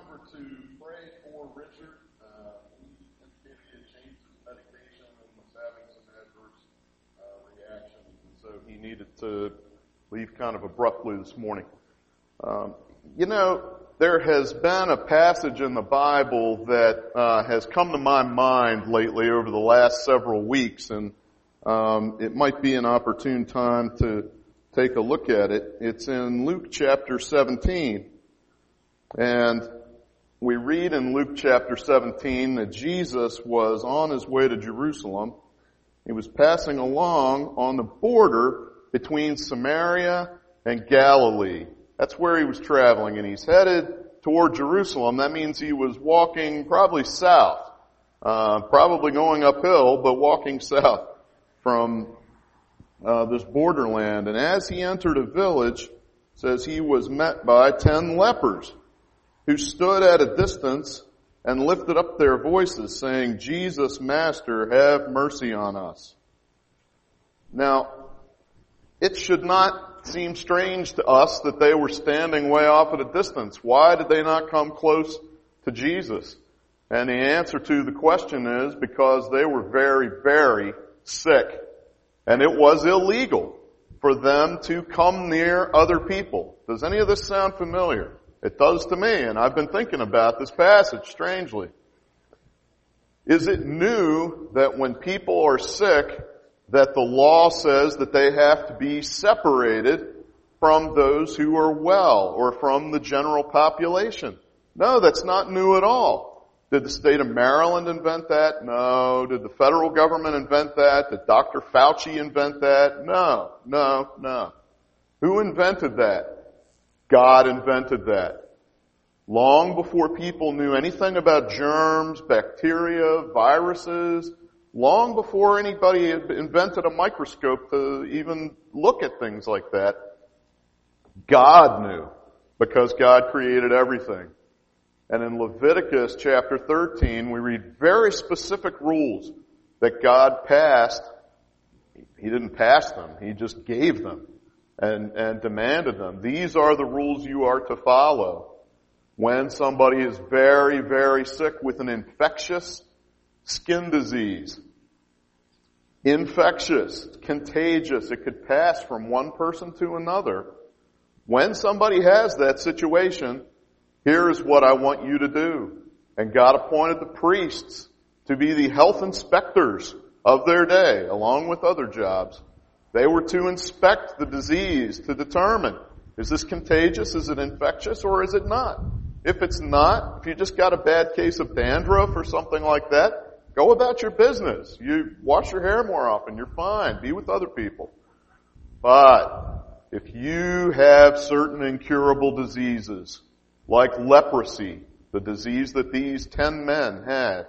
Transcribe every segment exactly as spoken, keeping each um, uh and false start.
remember to pray for Richard. Uh, he indicated he had changed his medication and was having some adverse uh, reactions, and so he needed to leave kind of abruptly this morning. Um, you know, there has been a passage in the Bible that uh, has come to my mind lately over the last several weeks, and um, it might be an opportune time to take a look at it. It's in Luke chapter seventeen. And we read in Luke chapter seventeen that Jesus was on his way to Jerusalem. He was passing along on the border between Samaria and Galilee. That's where he was traveling, and he's headed toward Jerusalem. That means he was walking probably south, uh, probably going uphill, but walking south from uh, this borderland. And as he entered a village, it says he was met by ten lepers who stood at a distance and lifted up their voices, saying, "Jesus, Master, have mercy on us." Now, it should not seem strange to us that they were standing way off at a distance. Why did they not come close to Jesus? And the answer to the question is because they were very, very sick. And it was illegal for them to come near other people. Does any of this sound familiar? It does to me, and I've been thinking about this passage strangely. Is it new that when people are sick, that the law says that they have to be separated from those who are well or from the general population? No, that's not new at all. Did the state of Maryland invent that? No. Did the federal government invent that? Did Doctor Fauci invent that? No, no, no. Who invented that? God invented that. Long before people knew anything about germs, bacteria, viruses, long before anybody had invented a microscope to even look at things like that, God knew, because God created everything. And in Leviticus chapter thirteen, we read very specific rules that God passed. He didn't pass them, He just gave them. And, and demanded them. These are the rules you are to follow when somebody is very, very sick with an infectious skin disease. Infectious, contagious, it could pass from one person to another. When somebody has that situation, here is what I want you to do. And God appointed the priests to be the health inspectors of their day, along with other jobs. They were to inspect the disease to determine, is this contagious, is it infectious, or is it not? If it's not, if you just got a bad case of dandruff or something like that, go about your business. You wash your hair more often, you're fine. Be with other people. But if you have certain incurable diseases, like leprosy, the disease that these ten men had,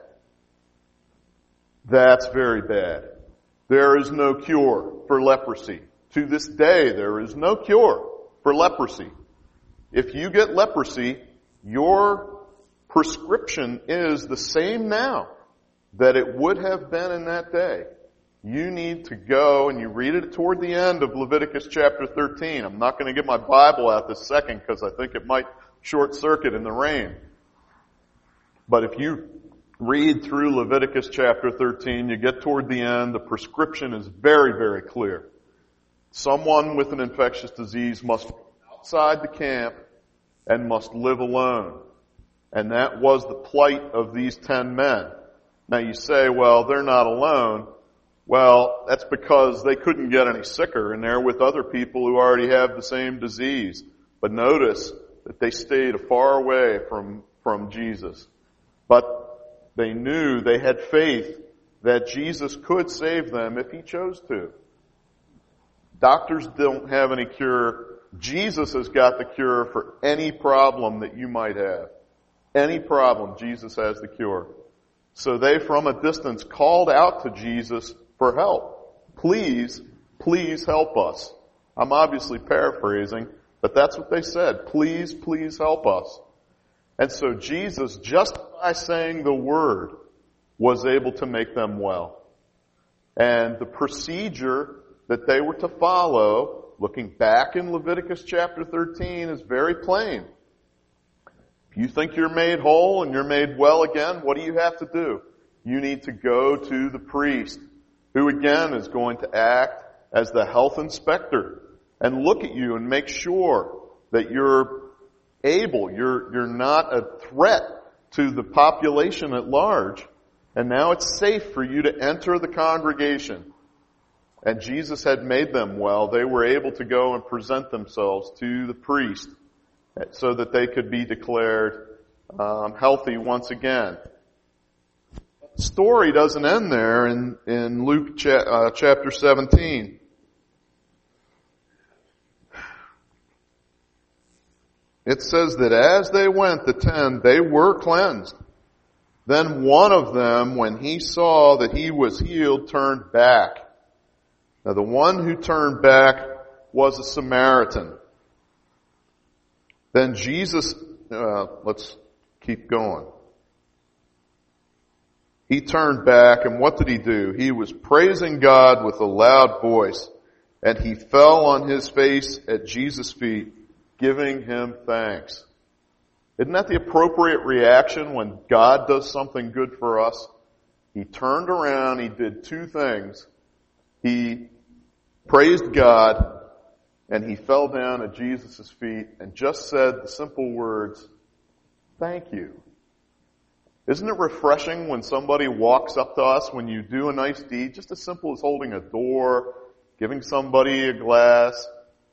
that's very bad. There is no cure for leprosy. To this day, there is no cure for leprosy. If you get leprosy, your prescription is the same now that it would have been in that day. You need to go, and you read it toward the end of Leviticus chapter thirteen. I'm not going to get my Bible out this second because I think it might short circuit in the rain. But if you read through Leviticus chapter thirteen, you get toward the end, the prescription is very, very clear. Someone with an infectious disease must be outside the camp and must live alone. And that was the plight of these ten men. Now you say, well, they're not alone. Well, that's because they couldn't get any sicker, and they're with other people who already have the same disease. But notice that they stayed far away from, from Jesus. But they knew, they had faith that Jesus could save them if He chose to. Doctors don't have any cure. Jesus has got the cure for any problem that you might have. Any problem, Jesus has the cure. So they, from a distance, called out to Jesus for help. Please, please help us. I'm obviously paraphrasing, but that's what they said. Please, please help us. And so Jesus, just by saying the word, was able to make them well. And the procedure that they were to follow, looking back in Leviticus chapter thirteen, is very plain. If you think you're made whole and you're made well again, what do you have to do? You need to go to the priest, who again is going to act as the health inspector and look at you and make sure that you're able, you're, you're not a threat to the population at large. And now it's safe for you to enter the congregation. And Jesus had made them well. They were able to go and present themselves to the priest so that they could be declared um, healthy once again. The story doesn't end there in, in Luke cha- uh, chapter seventeen. It says that as they went, the ten, they were cleansed. Then one of them, when he saw that he was healed, turned back. Now the one who turned back was a Samaritan. Then Jesus, uh, let's keep going. He turned back, and what did he do? He was praising God with a loud voice, and he fell on his face at Jesus' feet, giving him thanks. Isn't that the appropriate reaction when God does something good for us? He turned around, he did two things. He praised God, and he fell down at Jesus' feet and just said the simple words, "Thank you." Isn't it refreshing when somebody walks up to us when you do a nice deed, just as simple as holding a door, giving somebody a glass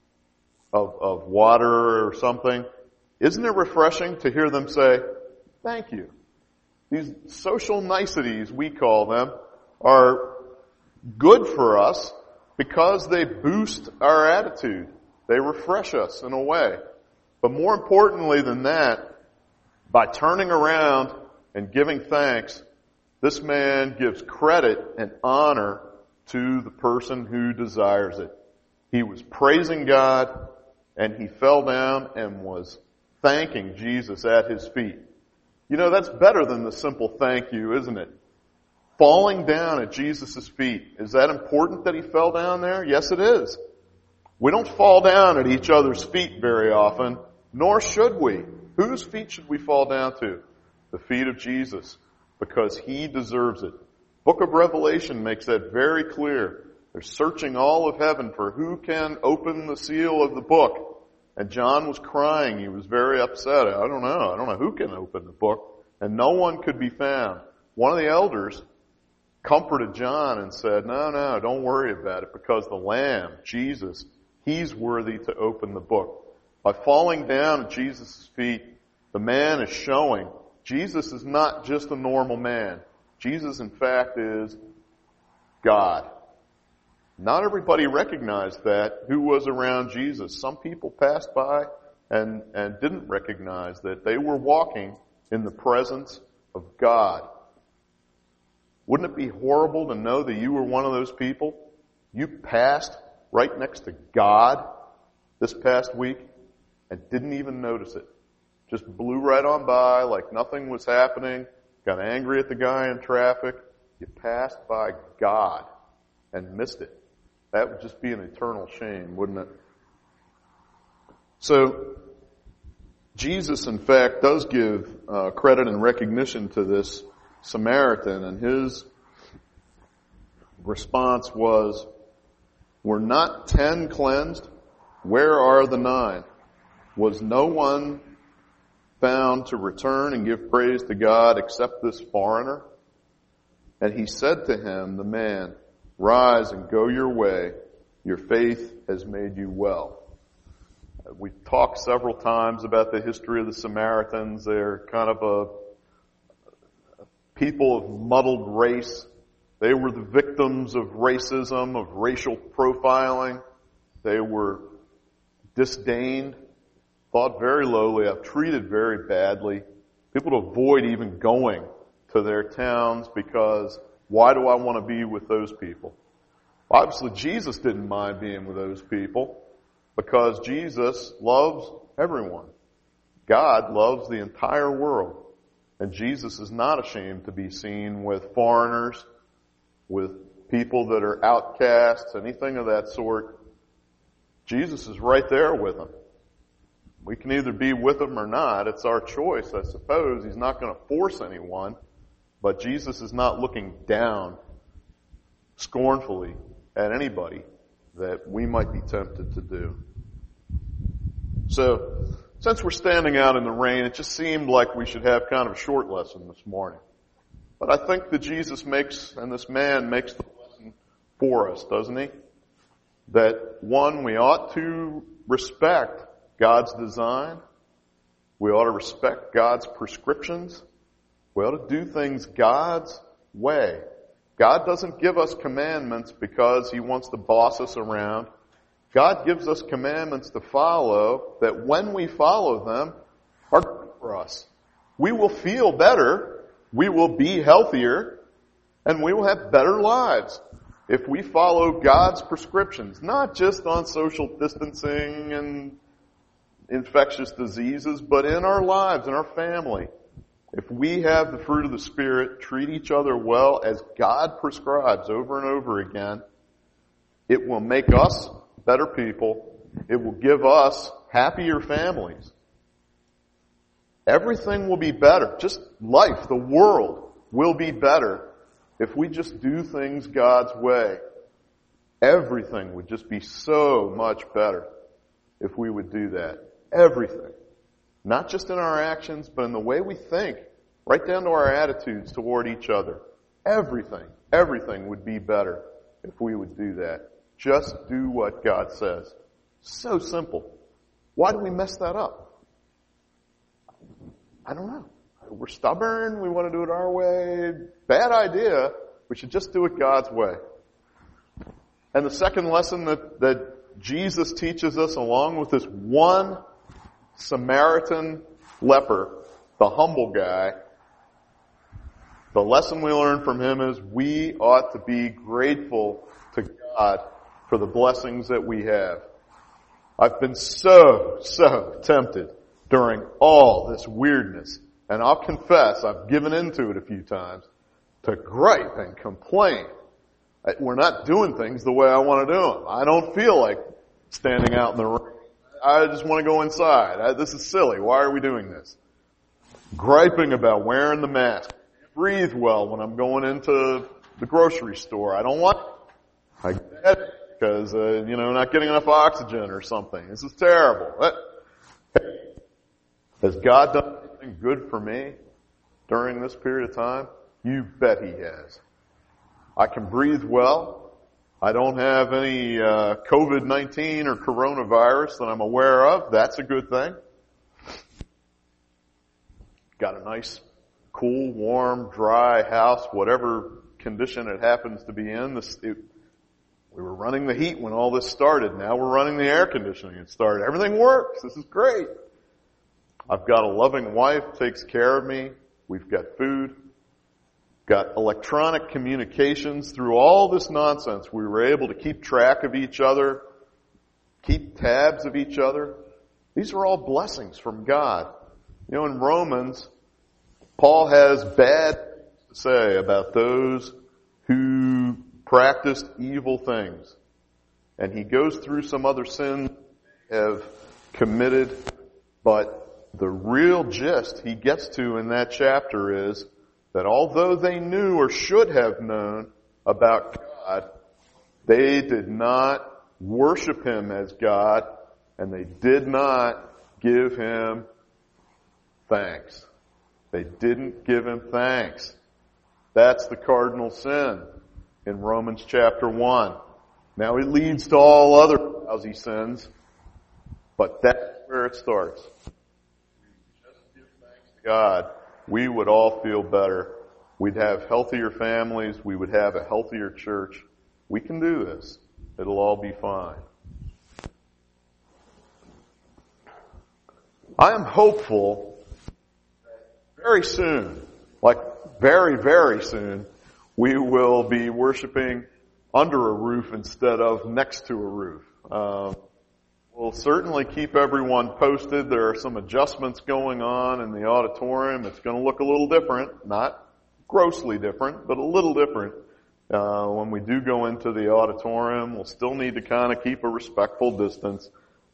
of, of water or something? Isn't it refreshing to hear them say, "Thank you"? These social niceties, we call them, are good for us because they boost our attitude. They refresh us in a way. But more importantly than that, by turning around and giving thanks, this man gives credit and honor to the person who desires it. He was praising God, and he fell down and was thanking Jesus at his feet. You know, that's better than the simple thank you, isn't it? Falling down at Jesus' feet. Is that important that he fell down there? Yes, it is. We don't fall down at each other's feet very often, nor should we. Whose feet should we fall down to? The feet of Jesus, because he deserves it. Book of Revelation makes that very clear. They're searching all of heaven for who can open the seal of the book. And John was crying. He was very upset. I don't know. I don't know who can open the book. And no one could be found. One of the elders comforted John and said, no, no, don't worry about it, because the Lamb, Jesus, he's worthy to open the book. By falling down at Jesus' feet, the man is showing Jesus is not just a normal man. Jesus, in fact, is God. Not everybody recognized that who was around Jesus. Some people passed by and, and didn't recognize that they were walking in the presence of God. Wouldn't it be horrible to know that you were one of those people? You passed right next to God this past week and didn't even notice it. Just blew right on by like nothing was happening, got angry at the guy in traffic. You passed by God and missed it. That would just be an eternal shame, wouldn't it? So, Jesus, in fact, does give uh, credit and recognition to this Samaritan, and his response was, "Were not ten cleansed? Where are the nine? Was no one found to return and give praise to God except this foreigner?" And he said to him, the man, "Rise and go your way. Your faith has made you well." We've talked several times about the history of the Samaritans. They're kind of a people of muddled race. They were the victims of racism, of racial profiling. They were disdained, thought very lowly of, treated very badly. People to avoid even going to their towns because why do I want to be with those people? Obviously, Jesus didn't mind being with those people because Jesus loves everyone. God loves the entire world. And Jesus is not ashamed to be seen with foreigners, with people that are outcasts, anything of that sort. Jesus is right there with them. We can either be with him or not. It's our choice, I suppose. He's not going to force anyone, but Jesus is not looking down scornfully at anybody that we might be tempted to do. So, since we're standing out in the rain, it just seemed like we should have kind of a short lesson this morning. But I think that Jesus makes, and this man makes the lesson for us, doesn't he? That one, we ought to respect God's design. We ought to respect God's prescriptions. We ought to do things God's way. God doesn't give us commandments because He wants to boss us around. God gives us commandments to follow that when we follow them are good for us. We will feel better, we will be healthier, and we will have better lives if we follow God's prescriptions, not just on social distancing and infectious diseases, but in our lives, in our family. If we have the fruit of the Spirit, treat each other well as God prescribes over and over again, it will make us better people. It will give us happier families. Everything will be better. Just life, the world will be better if we just do things God's way. Everything would just be so much better if we would do that. Everything. Not just in our actions, but in the way we think. Right down to our attitudes toward each other. Everything, everything would be better if we would do that. Just do what God says. So simple. Why do we mess that up? I don't know. We're stubborn. We want to do it our way. Bad idea. We should just do it God's way. And the second lesson that, that Jesus teaches us along with this one Samaritan leper, the humble guy, the lesson we learn from him is we ought to be grateful to God for the blessings that we have. I've been so, so tempted during all this weirdness, and I'll confess I've given into it a few times, to gripe and complain. We're not doing things the way I want to do them. I don't feel like standing out in the rain. I just want to go inside. I, this is silly. Why are we doing this? Griping about wearing the mask. Breathe well when I'm going into the grocery store. I don't want it. I get it because, uh, you know, not getting enough oxygen or something. This is terrible. But, hey, has God done anything good for me during this period of time? You bet He has. I can breathe well. I don't have any uh, covid nineteen or coronavirus that I'm aware of. That's a good thing. Got a nice, cool, warm, dry house, whatever condition it happens to be in. This, it, we were running the heat when all this started. Now we're running the air conditioning. It started. Everything works. This is great. I've got a loving wife, takes care of me. We've got food. Got electronic communications. Through all this nonsense, we were able to keep track of each other, keep tabs of each other. These are all blessings from God. You know, in Romans, Paul has bad things to say about those who practiced evil things. And he goes through some other sins they have committed, but the real gist he gets to in that chapter is that although they knew or should have known about God, they did not worship Him as God, and they did not give Him thanks. They didn't give Him thanks. That's the cardinal sin in Romans chapter one. Now it leads to all other lousy sins, but that's where it starts. Just give thanks to God. We would all feel better. We'd have healthier families. We would have a healthier church. We can do this. It'll all be fine. I am hopeful that very soon, like very, very soon, we will be worshiping under a roof instead of next to a roof. Um, We'll certainly keep everyone posted. There are some adjustments going on in the auditorium. It's going to look a little different, not grossly different, but a little different. Uh, when we do go into the auditorium, we'll still need to kind of keep a respectful distance.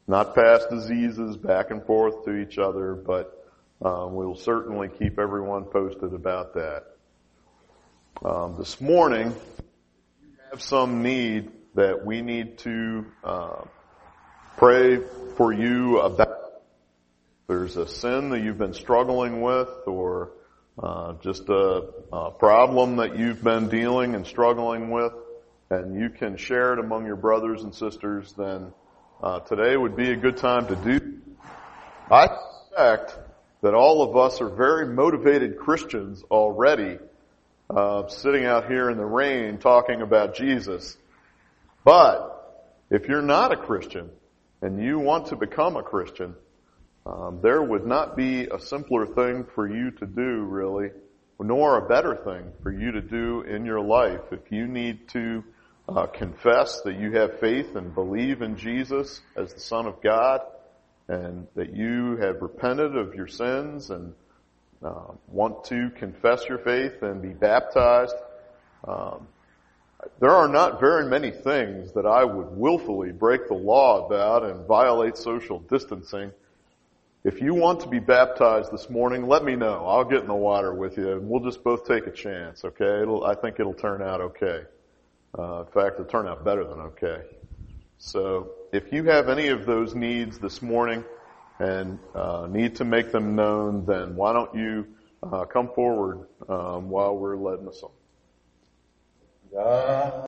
not pass diseases back and forth to each other, but um, we'll certainly keep everyone posted about that. Um, this morning, you have some need that we need to uh, pray for you about. There's a sin that you've been struggling with, or uh, just a, a problem that you've been dealing and struggling with, and you can share it among your brothers and sisters, then uh, today would be a good time to do. I suspect that all of us are very motivated Christians already, uh, sitting out here in the rain talking about Jesus. But if you're not a Christian and you want to become a Christian, um, there would not be a simpler thing for you to do, really, nor a better thing for you to do in your life. If you need to uh, confess that you have faith and believe in Jesus as the Son of God, and that you have repented of your sins and uh, want to confess your faith and be baptized, um, there are not very many things that I would willfully break the law about and violate social distancing. If you want to be baptized this morning, let me know. I'll get in the water with you, and we'll just both take a chance, okay? It'll, I think it'll turn out okay. Uh, in fact, it'll turn out better than okay. So if you have any of those needs this morning and uh, need to make them known, then why don't you uh, come forward um, while we're letting us on. God.